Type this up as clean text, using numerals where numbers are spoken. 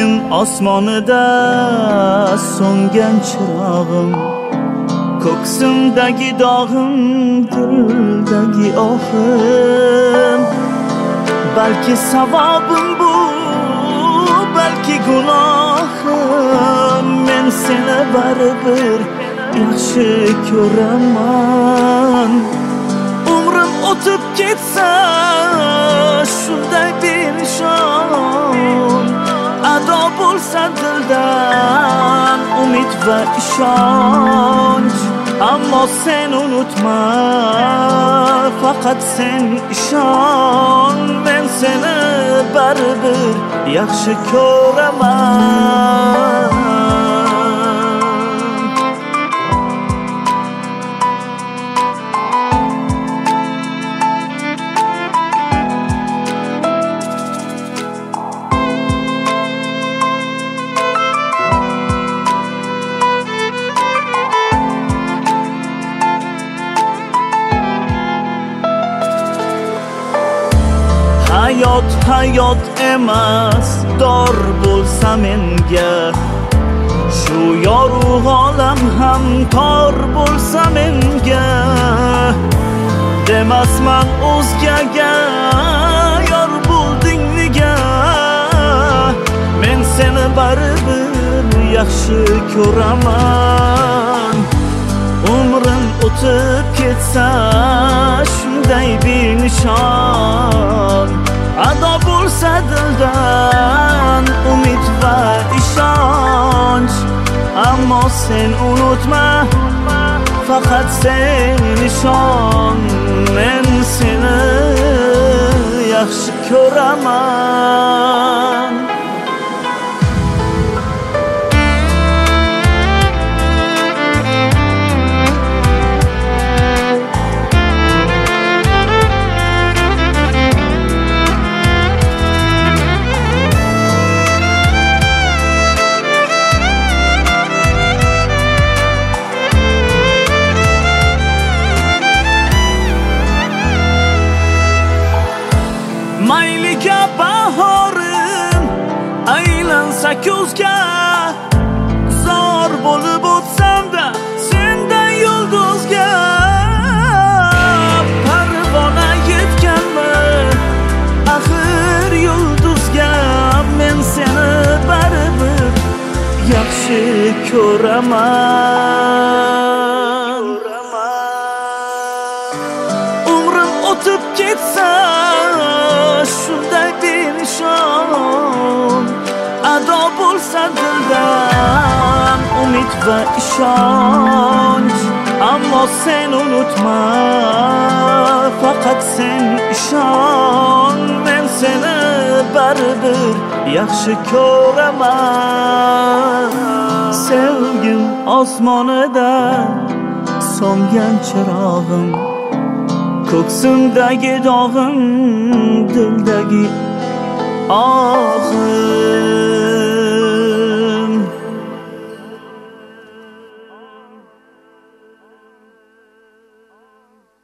Sevgim osmonida so'ngan chirog'im, ko'ksimdagi dog'im, dildagi ohim. Balki savobim bu, balki gunohim. Men seni baribir yaxshi ko'raman. Umrim o'tib ketsa shunday benishon, ado bo'lsa dildan umid va ishonch. Ammo sen unutma, faqat sen ishon. Men seni baribir yaxshi ko'raman. Hayot emas, dor bo'lsa menga, shu yorug' olam ham tor bo'lsa menga. Demasman o'zgaga, yor bo'lding nega? Men seni baribir yaxshi ko'raman. Umrim o'tib ketsa shunday benishon, ado bo'lsa dildan umid va ishonch. Ammo sen unutma, faqat sen ishon. Men seni yaxshi ko'raman. Mayliga bahorim aylansa ko'zga, zor bo'lib o'tsam-da sendan yulduzga. Parvona yetganmi axir yulduzga? Men seni baribir yaxshi ko'raman. Umrim o'tib ketsa shunday benishon, ado bo'lsa dildan umid va ishonch. Ammo sen unutma, faqat sen ishon. Men seni baribir yaxshi ko'raman. Sevgim osmonida so'ngan chirog'im, ko'ksimdagi dog'im, dildagi ohim.